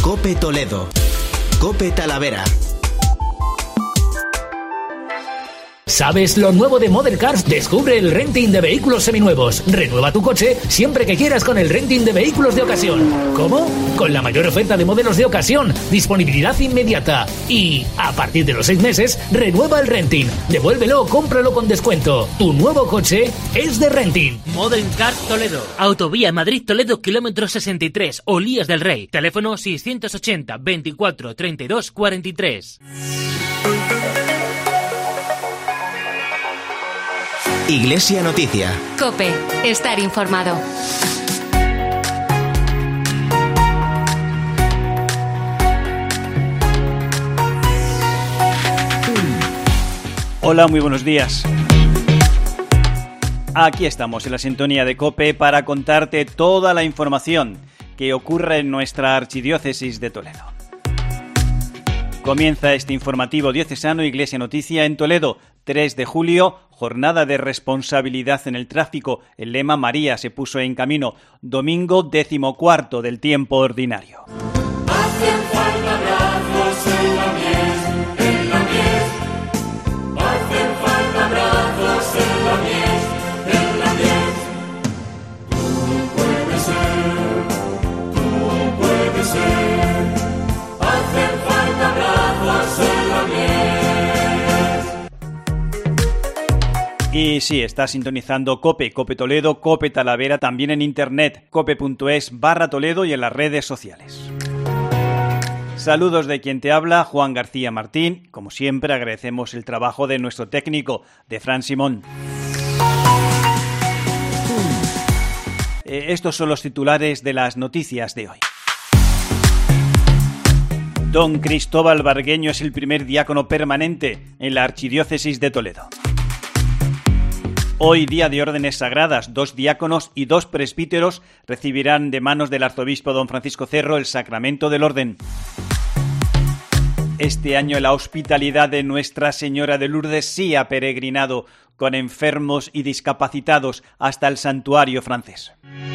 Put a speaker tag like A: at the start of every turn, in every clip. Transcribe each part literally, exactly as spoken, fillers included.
A: COPE Toledo. COPE Talavera.
B: ¿Sabes lo nuevo de Model Cars? Descubre el renting de vehículos seminuevos. Renueva tu coche siempre que quieras con el renting de vehículos de ocasión. ¿Cómo? Con la mayor oferta de modelos de ocasión, disponibilidad inmediata. Y, a partir de los seis meses, renueva el renting. Devuélvelo o cómpralo con descuento. Tu nuevo coche es de renting.
C: Model Cars Toledo. Autovía Madrid-Toledo, kilómetro sesenta y tres, Olías del Rey. Teléfono seiscientos ochenta, veinticuatro, treinta y dos, cuarenta y tres.
A: Iglesia Noticia.
D: COPE. Estar informado.
E: Hola, muy buenos días. Aquí estamos en la sintonía de COPE para contarte toda la información que ocurre en nuestra archidiócesis de Toledo. Comienza este informativo diocesano Iglesia Noticia en Toledo, tres de julio, jornada de responsabilidad en el tráfico. El lema María se puso en camino. Domingo decimocuarto del tiempo ordinario.
F: Hacen falta brazos en la mies, en la mies. Hacen falta brazos en la mies, en la mies. Tú puedes ser, tú puedes ser. Hacen falta brazos en la mies.
E: Y sí, está sintonizando COPE, COPE Toledo, COPE Talavera, también en internet, cope.es barra Toledo y en las redes sociales. Saludos de quien te habla, Juan García Martín. Como siempre, agradecemos el trabajo de nuestro técnico, de Fran Simón. Eh, estos son los titulares de las noticias de hoy. Don Cristóbal Bargueño es el primer diácono permanente en la archidiócesis de Toledo. Hoy, día de órdenes sagradas, dos diáconos y dos presbíteros recibirán de manos del arzobispo don Francisco Cerro el sacramento del orden. Este año la hospitalidad de Nuestra Señora de Lourdes sí ha peregrinado con enfermos y discapacitados hasta el santuario francés.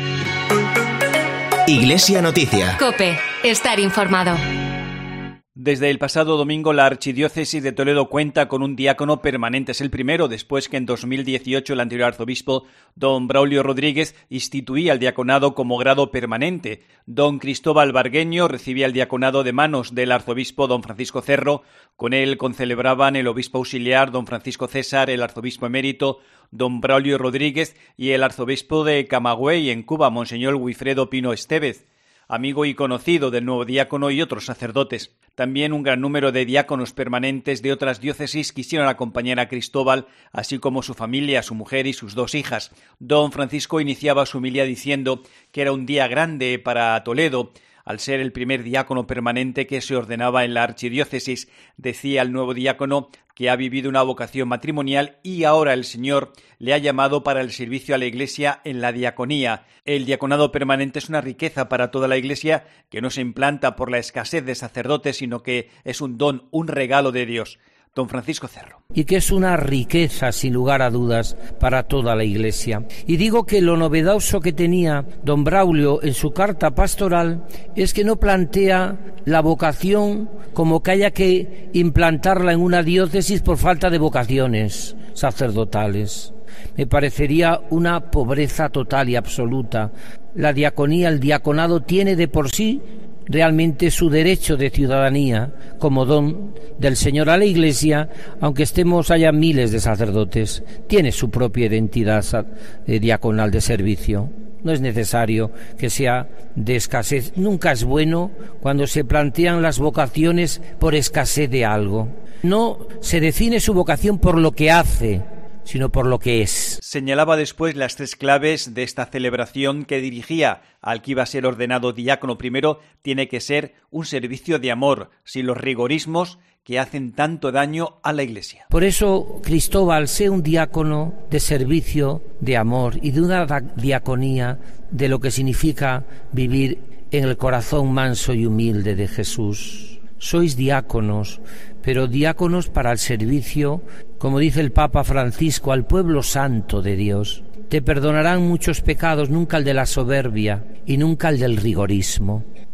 A: Iglesia Noticia.
D: COPE. Estar informado.
E: Desde el pasado domingo la archidiócesis de Toledo cuenta con un diácono permanente. Es el primero después que en dos mil dieciocho el anterior arzobispo, don Braulio Rodríguez, instituía el diaconado como grado permanente. Don Cristóbal Bargueño recibía el diaconado de manos del arzobispo don Francisco Cerro. Con él concelebraban el obispo auxiliar don Francisco César, el arzobispo emérito don Braulio Rodríguez y el arzobispo de Camagüey en Cuba, monseñor Wilfredo Pino Estevez, amigo y conocido del nuevo diácono y otros sacerdotes. También un gran número de diáconos permanentes de otras diócesis quisieron acompañar a Cristóbal, así como su familia, su mujer y sus dos hijas. Don Francisco iniciaba su homilía diciendo que era un día grande para Toledo, al ser el primer diácono permanente que se ordenaba en la archidiócesis. Decía el nuevo diácono que ha vivido una vocación matrimonial y ahora el Señor le ha llamado para el servicio a la Iglesia en la diaconía. El diaconado permanente es una riqueza para toda la Iglesia que no se implanta por la escasez de sacerdotes, sino que es un don, un regalo de Dios. Don Francisco Cerro.
G: Y que es una riqueza, sin lugar a dudas, para toda la Iglesia. Y digo que lo novedoso que tenía don Braulio en su carta pastoral es que no plantea la vocación como que haya que implantarla en una diócesis por falta de vocaciones sacerdotales. Me parecería una pobreza total y absoluta. La diaconía, el diaconado tiene de por sí realmente su derecho de ciudadanía como don del Señor a la Iglesia, aunque estemos allá miles de sacerdotes. Tiene su propia identidad eh, diaconal de servicio. No es necesario que sea de escasez. Nunca es bueno cuando se plantean las vocaciones por escasez de algo. No se define su vocación por lo que hace, sino por lo que es.
E: Señalaba después las tres claves de esta celebración que dirigía al que iba a ser ordenado diácono. Primero, tiene que ser un servicio de amor, sin los rigorismos que hacen tanto daño a la Iglesia.
G: Por eso, Cristóbal, sé un diácono de servicio, de amor y de una diaconía de lo que significa vivir en el corazón manso y humilde de Jesús. Sois diáconos, pero diáconos para el servicio, como dice el Papa Francisco, al pueblo santo de Dios. Te perdonarán muchos pecados, nunca el de la soberbia y nunca el del rigorismo.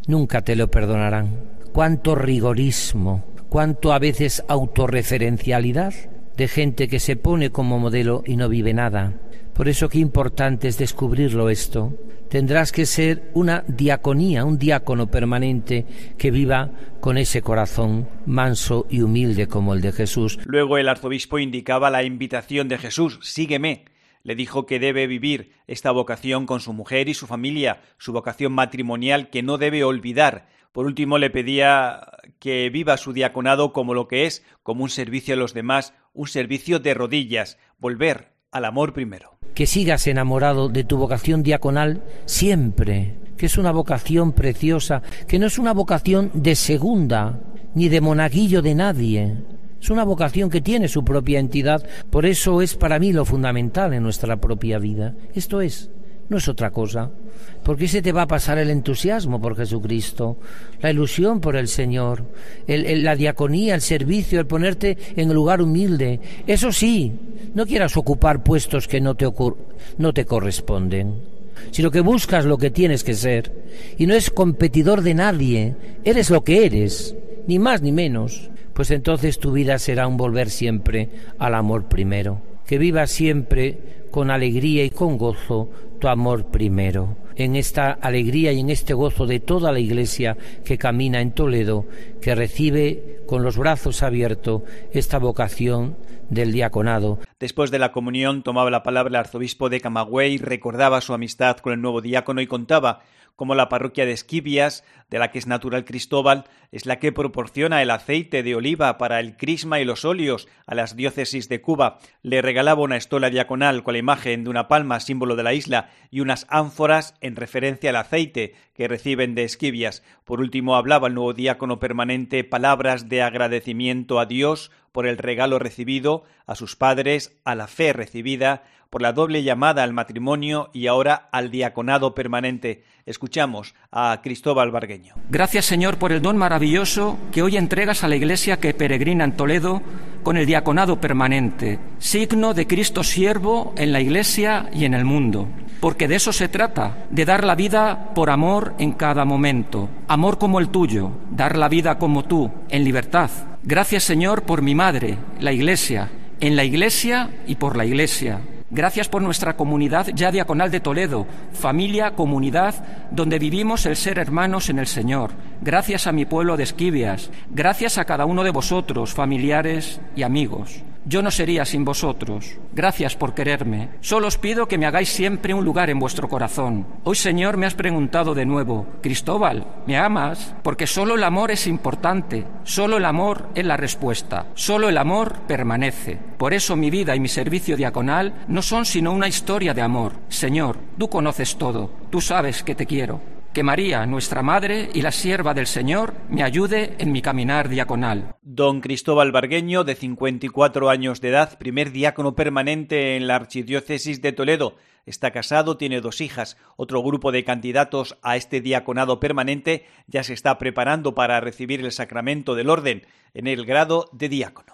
G: nunca te lo perdonarán. Cuánto rigorismo, cuánto a veces autorreferencialidad de gente que se pone como modelo y no vive nada. Por eso qué importante es descubrirlo esto. Tendrás que ser una diaconía, un diácono permanente que viva con ese corazón manso y humilde como el de Jesús.
E: Luego el arzobispo indicaba la invitación de Jesús: sígueme. Le dijo que debe vivir esta vocación con su mujer y su familia, su vocación matrimonial que no debe olvidar. Por último, le pedía que viva su diaconado como lo que es, como un servicio a los demás, un servicio de rodillas, volver al amor primero.
G: Que sigas enamorado de tu vocación diaconal siempre, que es una vocación preciosa, que no es una vocación de segunda, ni de monaguillo de nadie. Es una vocación que tiene su propia entidad, por eso es para mí lo fundamental en nuestra propia vida. Esto es, no es otra cosa. Porque se te va a pasar el entusiasmo por Jesucristo, la ilusión por el Señor, el, el, la diaconía, el servicio, el ponerte en el lugar humilde. Eso sí, no quieras ocupar puestos que no te, ocur- no te corresponden, sino que buscas lo que tienes que ser. Y no es competidor de nadie, eres lo que eres, ni más ni menos. Pues entonces tu vida será un volver siempre al amor primero. Que vivas siempre con alegría y con gozo tu amor primero. En esta alegría y en este gozo de toda la Iglesia que camina en Toledo, que recibe con los brazos abiertos esta vocación del diaconado.
E: Después de la comunión tomaba la palabra el arzobispo de Camagüey, recordaba su amistad con el nuevo diácono y contaba cómo la parroquia de Esquivias, de la que es natural Cristóbal, es la que proporciona el aceite de oliva para el crisma y los óleos a las diócesis de Cuba. Le regalaba una estola diaconal con la imagen de una palma, símbolo de la isla, y unas ánforas en referencia al aceite que reciben de Esquivias. Por último, hablaba el nuevo diácono permanente palabras de agradecimiento a Dios por el regalo recibido, a sus padres, a la fe recibida, por la doble llamada al matrimonio y ahora al diaconado permanente. Escuchamos a Cristóbal Bargueño.
H: Gracias, Señor, por el don maravilloso que hoy entregas a la Iglesia que peregrina en Toledo con el diaconado permanente, signo de Cristo siervo en la Iglesia y en el mundo. Porque de eso se trata, de dar la vida por amor en cada momento, amor como el tuyo, dar la vida como tú, en libertad. Gracias, Señor, por mi madre, la Iglesia, en la Iglesia y por la Iglesia. Gracias por nuestra comunidad ya diaconal de Toledo, familia, comunidad, donde vivimos el ser hermanos en el Señor. Gracias a mi pueblo de Esquivias. Gracias a cada uno de vosotros, familiares y amigos. Yo no sería sin vosotros. Gracias por quererme. Solo os pido que me hagáis siempre un lugar en vuestro corazón. Hoy, Señor, me has preguntado de nuevo: Cristóbal, ¿me amas? Porque solo el amor es importante. Solo el amor es la respuesta. Solo el amor permanece. Por eso mi vida y mi servicio diaconal no son sino una historia de amor. Señor, tú conoces todo. Tú sabes que te quiero. Que María, nuestra Madre y la sierva del Señor, me ayude en mi caminar diaconal.
E: Don Cristóbal Bargueño, de cincuenta y cuatro años de edad, primer diácono permanente en la Archidiócesis de Toledo. Está casado, tiene dos hijas. Otro grupo de candidatos a este diaconado permanente ya se está preparando para recibir el sacramento del orden en el grado de diácono.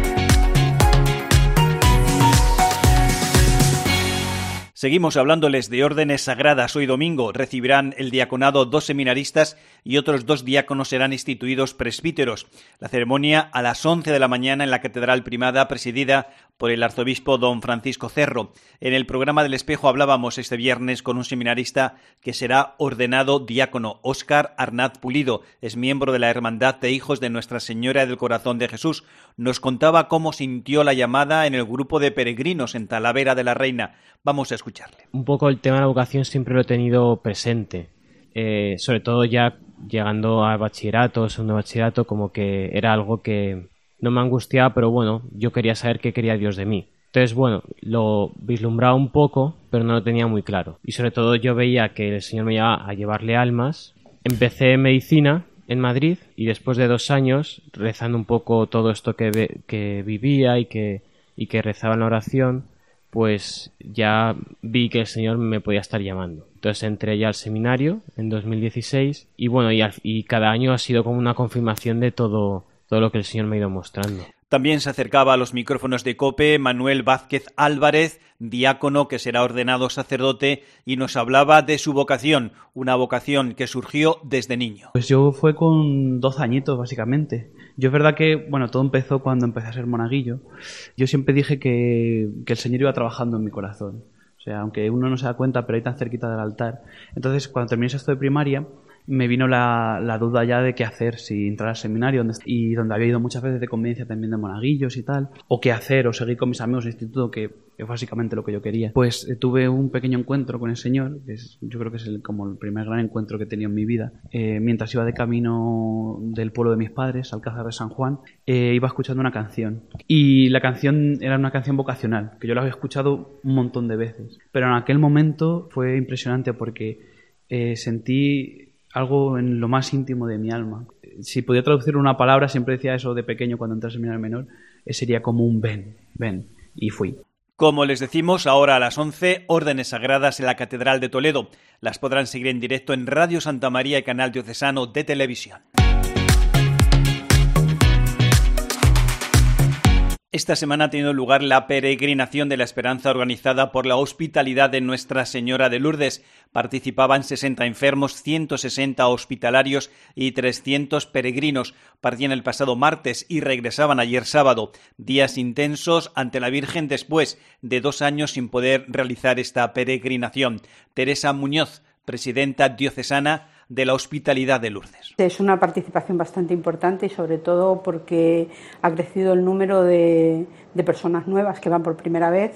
E: Seguimos hablándoles de órdenes sagradas. Hoy domingo recibirán el diaconado dos seminaristas y otros dos diáconos serán instituidos presbíteros. La ceremonia a las once de la mañana en la Catedral Primada, presidida por el arzobispo don Francisco Cerro. En el programa del Espejo hablábamos este viernes con un seminarista que será ordenado diácono, Óscar Arnaz Pulido. Es miembro de la Hermandad de Hijos de Nuestra Señora del Corazón de Jesús. Nos contaba cómo sintió la llamada en el grupo de peregrinos en Talavera de la Reina. Vamos a escucharle.
I: Un poco el tema de la vocación siempre lo he tenido presente, eh, sobre todo ya llegando al bachillerato, segundo bachillerato, como que era algo que no me angustiaba, pero bueno, yo quería saber qué quería Dios de mí. Entonces, bueno, lo vislumbraba un poco, pero no lo tenía muy claro. Y sobre todo yo veía que el Señor me llevaba a llevarle almas. Empecé medicina en Madrid y después de dos años, rezando un poco todo esto que, ve, que vivía y que, y que rezaba en la oración, pues ya vi que el Señor me podía estar llamando. Entonces entré ya al seminario en dos mil dieciséis y bueno, y, al, y cada año ha sido como una confirmación de todo, todo lo que el Señor me ha ido mostrando.
E: También se acercaba a los micrófonos de COPE Manuel Vázquez Álvarez, diácono que será ordenado sacerdote, y nos hablaba de su vocación, una vocación que surgió desde niño.
J: Pues yo fue con doce añitos, básicamente. Yo es verdad que, bueno, todo empezó cuando empecé a ser monaguillo. Yo siempre dije que, que el Señor iba trabajando en mi corazón. O sea, aunque uno no se da cuenta, pero ahí tan cerquita del altar. Entonces, cuando terminé sexto de primaria, me vino la, la duda ya de qué hacer, si entrar al seminario, donde, y donde había ido muchas veces de convivencia también de monaguillos y tal, o qué hacer, o seguir con mis amigos de instituto, que es básicamente lo que yo quería. Pues eh, tuve un pequeño encuentro con el Señor, que es, yo creo que es el, como el primer gran encuentro que he tenido en mi vida. Eh, mientras iba de camino del pueblo de mis padres, Alcázar de San Juan, eh, iba escuchando una canción. Y la canción era una canción vocacional, que yo la había escuchado un montón de veces. Pero en aquel momento fue impresionante porque eh, sentí algo en lo más íntimo de mi alma. Si podía traducir una palabra, siempre decía eso de pequeño cuando entré al seminario menor, sería como un ven, ven, y fui.
E: Como les decimos, ahora a las once, órdenes sagradas en la Catedral de Toledo. Las podrán seguir en directo en Radio Santa María y Canal Diocesano de Televisión. Esta semana ha tenido lugar la peregrinación de la esperanza organizada por la Hospitalidad de Nuestra Señora de Lourdes. Participaban sesenta enfermos, ciento sesenta hospitalarios y trescientos peregrinos. Partían el pasado martes y regresaban ayer sábado. Días intensos ante la Virgen después de dos años sin poder realizar esta peregrinación. Teresa Muñoz, presidenta diocesana de la Hospitalidad de Lourdes.
K: Es una participación bastante importante y sobre todo porque ha crecido el número de, de personas nuevas que van por primera vez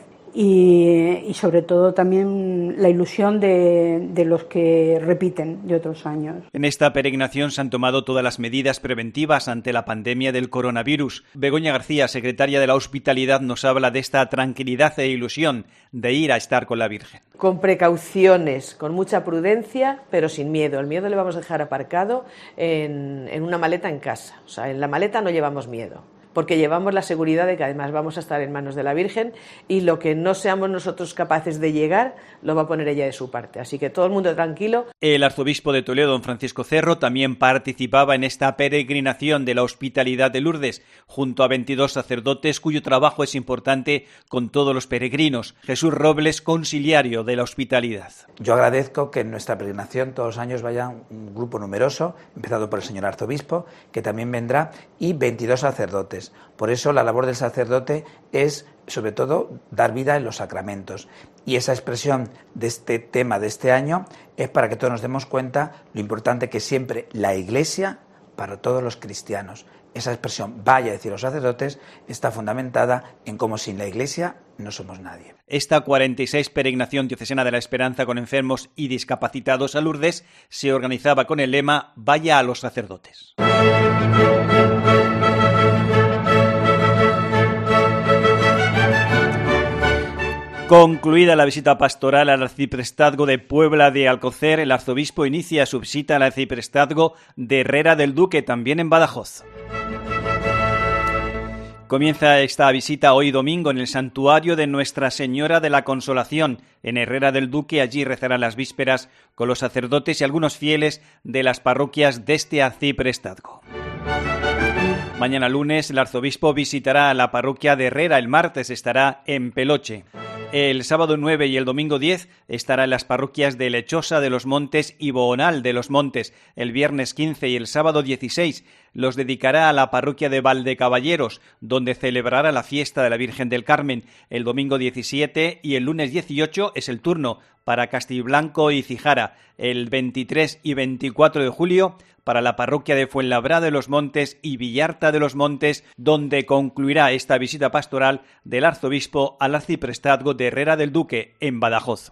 K: y, y sobre todo también la ilusión de, de los que repiten de otros años.
E: En esta peregrinación se han tomado todas las medidas preventivas ante la pandemia del coronavirus. Begoña García, secretaria de la Hospitalidad, nos habla de esta tranquilidad e ilusión de ir a estar con la Virgen.
L: Con precauciones, con mucha prudencia, pero sin miedo. El miedo le vamos a dejar aparcado en, en una maleta en casa. O sea, en la maleta no llevamos miedo, porque llevamos la seguridad de que además vamos a estar en manos de la Virgen y lo que no seamos nosotros capaces de llegar lo va a poner ella de su parte. Así que todo el mundo tranquilo.
E: El arzobispo de Toledo, don Francisco Cerro, también participaba en esta peregrinación de la Hospitalidad de Lourdes, junto a veintidós sacerdotes cuyo trabajo es importante con todos los peregrinos. Jesús Robles, conciliario de la Hospitalidad.
M: Yo agradezco que en nuestra peregrinación todos los años vaya un grupo numeroso, empezado por el señor arzobispo, que también vendrá, y veintidós sacerdotes. Por eso la labor del sacerdote es, sobre todo, dar vida en los sacramentos. Y esa expresión de este tema de este año es para que todos nos demos cuenta lo importante que es siempre la Iglesia para todos los cristianos. Esa expresión, vaya a decir los sacerdotes, está fundamentada en cómo sin la Iglesia no somos nadie.
E: Esta cuarenta y seis peregrinación diocesana de la esperanza con enfermos y discapacitados a Lourdes se organizaba con el lema Vaya a los sacerdotes. Concluida la visita pastoral al arciprestazgo de Puebla de Alcocer, el arzobispo inicia su visita al arciprestazgo de Herrera del Duque, también en Badajoz. Comienza esta visita hoy domingo en el santuario de Nuestra Señora de la Consolación, en Herrera del Duque. Allí rezarán las vísperas con los sacerdotes y algunos fieles de las parroquias de este arciprestazgo. Mañana lunes el arzobispo visitará la parroquia de Herrera, el martes estará en Peloche. El sábado nueve y el domingo diez estará en las parroquias de Lechosa de los Montes y Boonal de los Montes. El viernes quince y el sábado dieciséis los dedicará a la parroquia de Valdecaballeros, donde celebrará la fiesta de la Virgen del Carmen. El domingo diecisiete y el lunes dieciocho es el turno para Castiblanco y Cijara. El veintitrés y veinticuatro de julio para la parroquia de Fuenlabrada de los Montes y Villarta de los Montes, donde concluirá esta visita pastoral del arzobispo al arciprestazgo de Herrera del Duque, en Badajoz.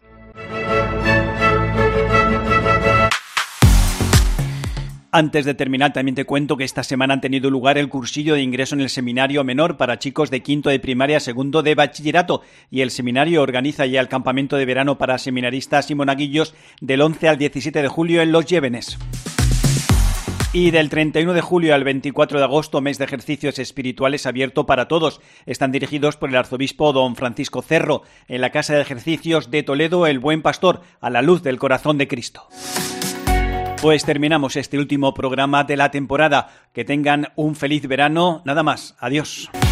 E: Antes de terminar, también te cuento que esta semana han tenido lugar el cursillo de ingreso en el seminario menor para chicos de quinto de primaria, segundo de bachillerato, y el seminario organiza ya el campamento de verano para seminaristas y monaguillos del once al diecisiete de julio en Los Llévenes. Y del treinta y uno de julio al veinticuatro de agosto, mes de ejercicios espirituales abierto para todos. Están dirigidos por el arzobispo don Francisco Cerro, en la Casa de Ejercicios de Toledo, El Buen Pastor, a la luz del corazón de Cristo. Pues terminamos este último programa de la temporada. Que tengan un feliz verano. Nada más. Adiós.